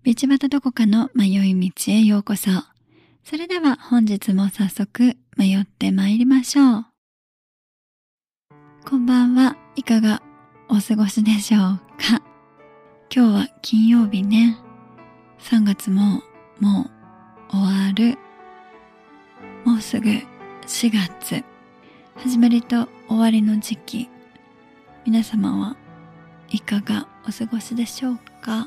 道端どこかの迷い道へようこそ。それでは本日も早速迷って参りましょう。こんばんは。いかがお過ごしでしょうか。今日は金曜日ね。3月ももう終わる。もうすぐ4月。始まりと終わりの時期。皆様はいかがお過ごしでしょうか。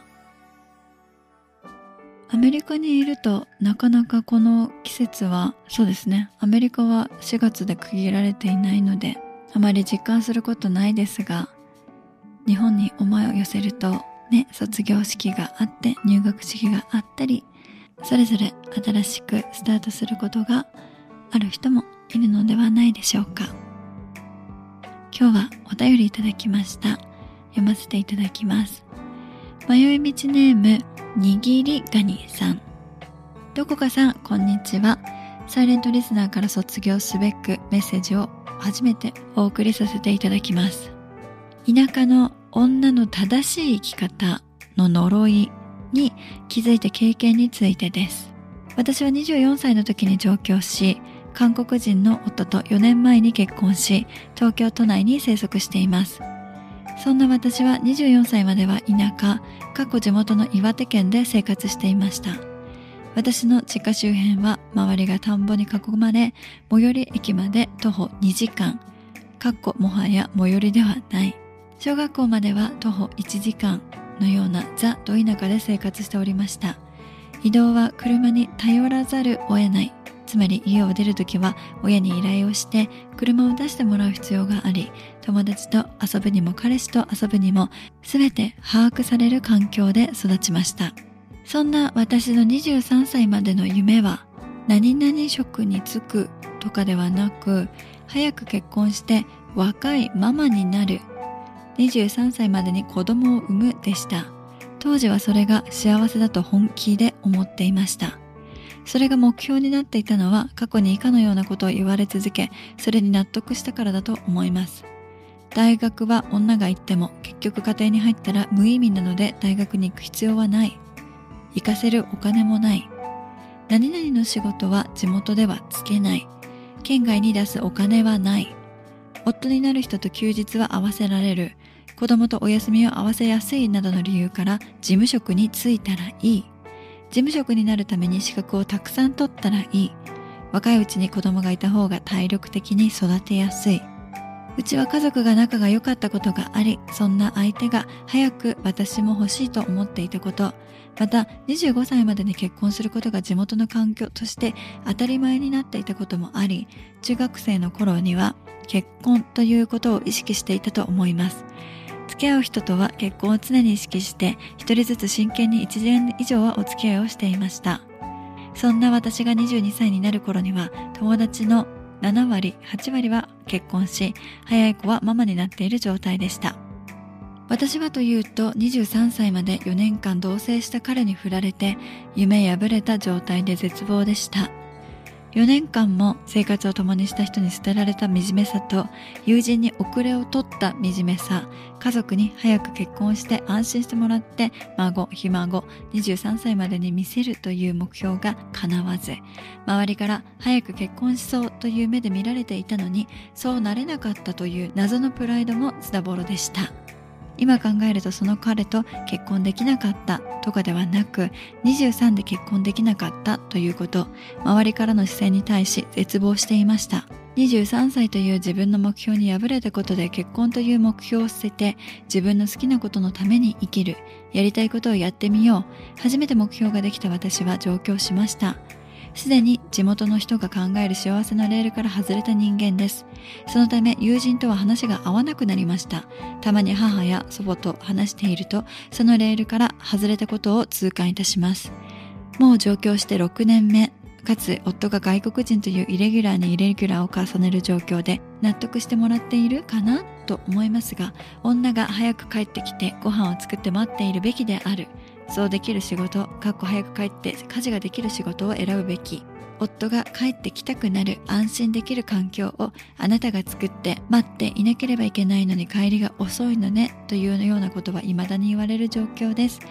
アメリカにいるとなかなかこの季節は、そうですね、アメリカは4月で区切られていないのであまり実感することないですが、日本に思いを寄せるとね、卒業式があって入学式があったり、それぞれ新しくスタートすることがある人もいるのではないでしょうか。今日はお便りいただきました。読ませていただきます。迷い道ネームにぎりガニさん。どこかさん、こんにちは。サイレントリスナーから卒業すべくメッセージを初めてお送りさせていただきます。田舎の女の正しい生き方の呪いに気づいた経験についてです。私は24歳の時に上京し、韓国人の夫と4年前に結婚し、東京都内に生息しています。そんな私は24歳までは田舎、地元の岩手県で生活していました。私の実家周辺は周りが田んぼに囲まれ、最寄り駅まで徒歩2時間、もはや最寄りではない。小学校までは徒歩1時間のようなザ・ど田舎で生活しておりました。移動は車に頼らざるを得ない。つまり家を出るときは親に依頼をして車を出してもらう必要があり、友達と遊ぶにも彼氏と遊ぶにも全て把握される環境で育ちました。そんな私の23歳までの夢は、何々職に就くとかではなく、早く結婚して若いママになる、23歳までに子供を産むでした。当時はそれが幸せだと本気で思っていました。それが目標になっていたのは、過去に以下のようなことを言われ続け、それに納得したからだと思います。大学は女が行っても結局家庭に入ったら無意味なので大学に行く必要はない。行かせるお金もない。何々の仕事は地元ではつけない。県外に出すお金はない。夫になる人と休日は合わせられる。子供とお休みを合わせやすいなどの理由から事務職に就いたらいい。事務職になるために資格をたくさん取ったらいい。若いうちに子供がいた方が体力的に育てやすい。うちは家族が仲が良かったことがあり、そんな相手が早く私も欲しいと思っていたこと、また25歳までに結婚することが地元の環境として当たり前になっていたこともあり、中学生の頃には結婚ということを意識していたと思います。付き合う人とは結婚を常に意識して一人ずつ真剣に1年以上はお付き合いをしていました。そんな私が22歳になる頃には友達の7割、8割は結婚し、早い子はママになっている状態でした。私はというと23歳まで4年間同棲した彼に振られて夢破れた状態で絶望でした。4年間も生活を共にした人に捨てられた惨めさと、友人に遅れを取った惨めさ、家族に早く結婚して安心してもらって孫、ひ孫、23歳までに見せるという目標が叶わず、周りから早く結婚しそうという目で見られていたのに、そうなれなかったという謎のプライドもズタボロでした。今考えるとその彼と結婚できなかったとかではなく、23で結婚できなかったということ、周りからの視線に対し絶望していました。23歳という自分の目標に敗れたことで結婚という目標を捨てて自分の好きなことのために生きる、やりたいことをやってみよう。初めて目標ができた私は上京しました。すでに地元の人が考える幸せのレールから外れた人間です。そのため友人とは話が合わなくなりました。たまに母や祖母と話していると、そのレールから外れたことを痛感いたします。もう上京して6年目、かつ夫が外国人というイレギュラーにイレギュラーを重ねる状況で納得してもらっているかなと思いますが、女が早く帰ってきてご飯を作って待っているべきである。そうできる仕事、早く帰って家事ができる仕事を選ぶべき。夫が帰ってきたくなる安心できる環境をあなたが作って待っていなければいけないのに帰りが遅いのねというようなことは未だに言われる状況です。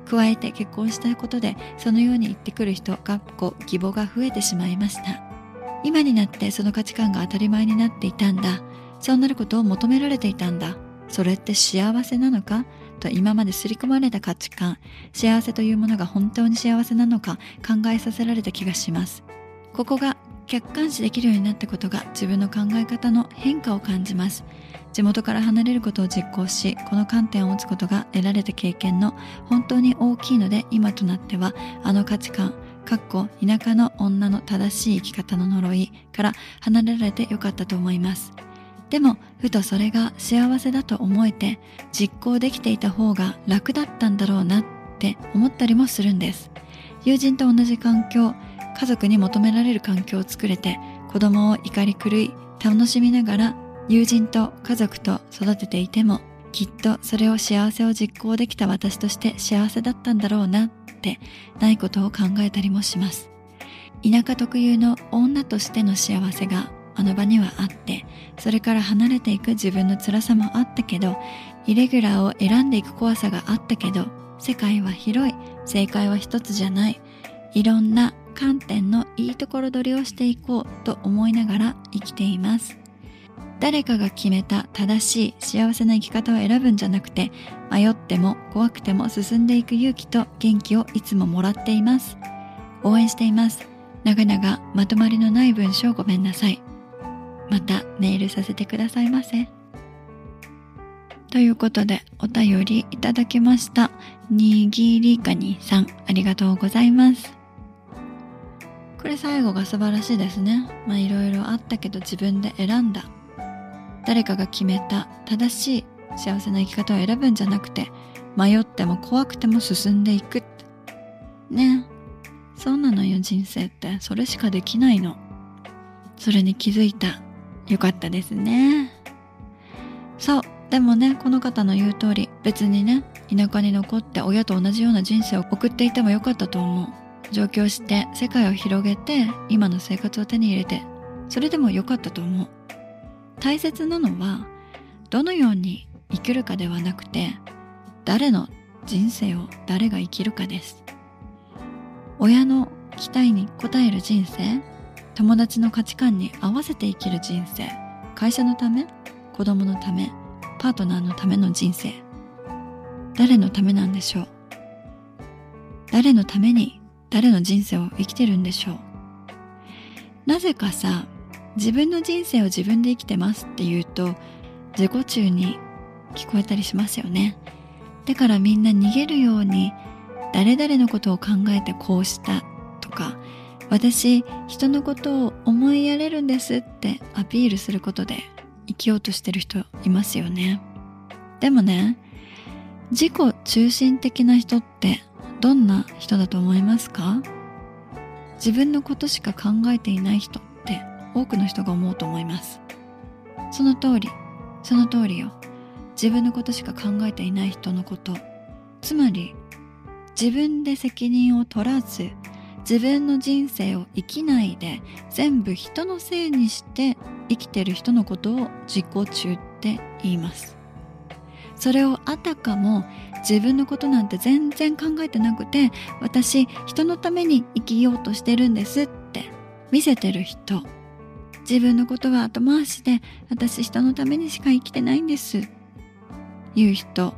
加えて結婚したことでそのように言ってくる人義母が増えてしまいました。今になってその価値観が当たり前になっていたんだ。そうなることを求められていたんだ。それって幸せなのかと今まで刷り込まれた価値観、幸せというものが本当に幸せなのか考えさせられた気がします。ここが客観視できるようになったことが自分の考え方の変化を感じます。地元から離れることを実行し、この観点を持つことが得られた経験の本当に大きいので、今となってはあの価値観、田舎の女の正しい生き方の呪いから離れられてよかったと思います。でもふとそれが幸せだと思えて実行できていた方が楽だったんだろうなって思ったりもするんです。友人と同じ環境、家族に求められる環境を作れて、子供を怒り狂い楽しみながら友人と家族と育てていても、きっとそれを幸せを実行できた私として幸せだったんだろうなってないことを考えたりもします。田舎特有の女としての幸せがあの場にはあって、それから離れていく自分の辛さもあったけど、イレギュラーを選んでいく怖さがあったけど、世界は広い、正解は一つじゃない、いろんな観点のいいところ取りをしていこうと思いながら生きています。誰かが決めた正しい幸せな生き方を選ぶんじゃなくて、迷っても怖くても進んでいく勇気と元気をいつももらっています。応援しています。長々まとまりのない文章ごめんなさい。またメールさせてくださいませ。ということでお便りいただきました。にぎりかにさん、ありがとうございます。これ最後が素晴らしいですね。いろいろあったけど自分で選んだ。誰かが決めた正しい幸せな生き方を選ぶんじゃなくて、迷っても怖くても進んでいく。ね。そうなのよ、人生ってそれしかできないの。それに気づいた。よかったですね。そう。でもね、この方の言う通り、別にね、田舎に残って親と同じような人生を送っていてもよかったと思う。上京して世界を広げて今の生活を手に入れて、それでもよかったと思う。大切なのはどのように生きるかではなくて、誰の人生を誰が生きるかです。親の期待に応える人生、友達の価値観に合わせて生きる人生、会社のため、子供のため、パートナーのための人生、誰のためなんでしょう。誰のために誰の人生を生きてるんでしょう。なぜかさ、自分の人生を自分で生きてますって言うと自己中に聞こえたりしますよね。だからみんな逃げるように誰々のことを考えてこうしたとか、私人のことを思いやれるんですってアピールすることで生きようとしてる人いますよね。でもね、自己中心的な人ってどんな人だと思いますか？自分のことしか考えていない人って多くの人が思うと思います。その通りよ。自分のことしか考えていない人のこと、つまり自分で責任を取らず自分の人生を生きないで全部人のせいにして生きてる人のことを自己中って言います。それをあたかも自分のことなんて全然考えてなくて、私人のために生きようとしてるんですって見せてる人、自分のことは後回しで私人のためにしか生きてないんです言う人、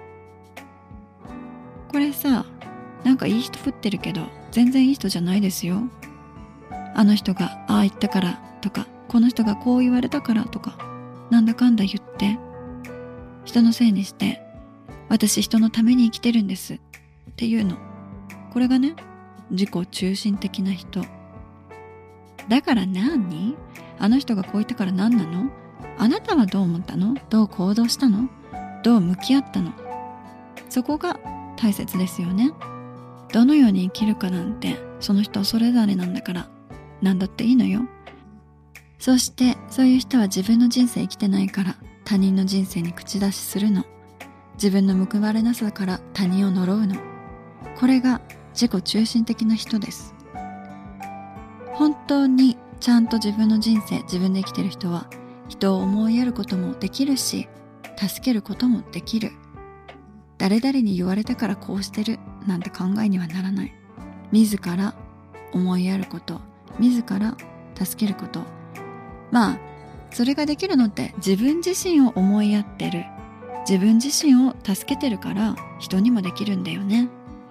これさ、なんかいい人ぶってるけど全然いい人じゃないですよ。あの人がああ言ったからとか、この人がこう言われたからとか、なんだかんだ言って人のせいにして私人のために生きてるんですっていうの、これがね、自己中心的な人だから。何？あの人がこう言ったから何なの？あなたはどう思ったの？どう行動したの？どう向き合ったの？そこが大切ですよね。どのように生きるかなんてその人それぞれなんだから、何だっていいのよ。そしてそういう人は自分の人生生きてないから他人の人生に口出しするの。自分の報われなさから他人を呪うの。これが自己中心的な人です。本当にちゃんと自分の人生自分で生きてる人は、人を思いやることもできるし助けることもできる。誰々に言われたからこうしてるなんて考えにはならない。自ら思いやること、自ら助けること。まあそれができるのって自分自身を思いやってる、自分自身を助けてるから人にもできるんだよね。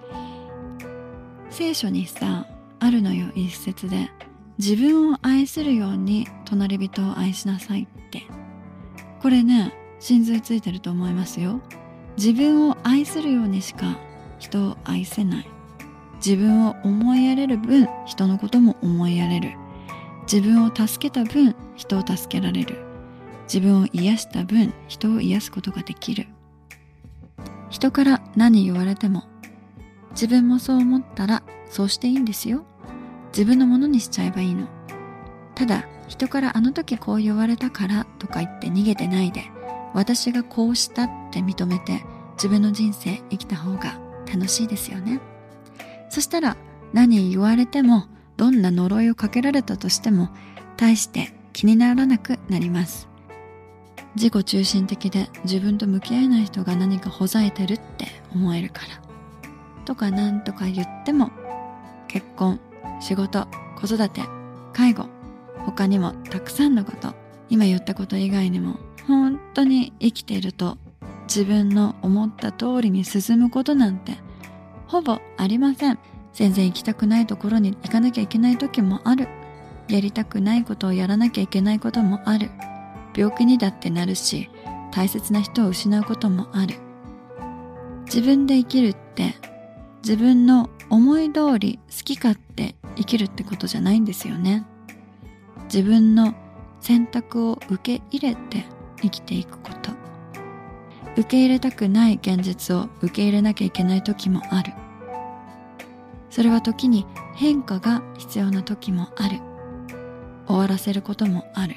聖書にさ、あるのよ、一節で、自分を愛するように隣人を愛しなさいって。これね、真髄ついてると思いますよ。自分を愛するようにしか人を愛せない。自分を思いやれる分、人のことも思いやれる。自分を助けた分、人を助けられる。自分を癒した分、人を癒すことができる。人から何言われても、自分もそう思ったらそうしていいんですよ。自分のものにしちゃえばいいの。ただ、人からあの時こう言われたからとか言って逃げてないで、私がこうしたって認めて自分の人生生きた方が楽しいですよね。そしたら何言われても、どんな呪いをかけられたとしても大して気にならなくなります。自己中心的で自分と向き合えない人が何かほざいてるって思えるから。とかなんとか言っても、結婚、仕事、子育て、介護、他にもたくさんのこと、今言ったこと以外にも本当に生きていると自分の思った通りに進むことなんてほぼありません。全然行きたくないところに行かなきゃいけない時もある。やりたくないことをやらなきゃいけないこともある。病気にだってなるし、大切な人を失うこともある。自分で生きるって自分の思い通り好き勝手生きるってことじゃないんですよね。自分の選択を受け入れて生きていくこと。受け入れたくない現実を受け入れなきゃいけない時もある。それは時に変化が必要な時もある。終わらせることもある。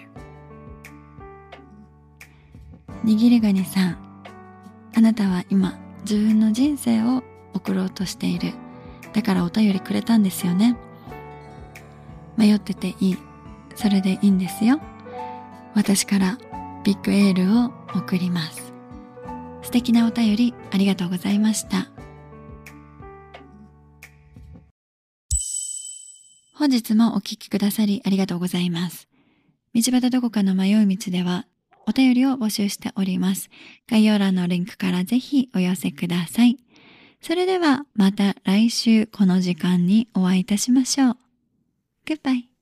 握りガニさん、あなたは今自分の人生を送ろうとしている。だからお便りくれたんですよね。迷ってていい。それでいいんですよ。私からビッグエールを送ります。素敵なお便りありがとうございました。本日もお聞きくださりありがとうございます。道端どこかの迷い道ではお便りを募集しております。概要欄のリンクからぜひお寄せください。それではまた来週この時間にお会いいたしましょう。Goodbye.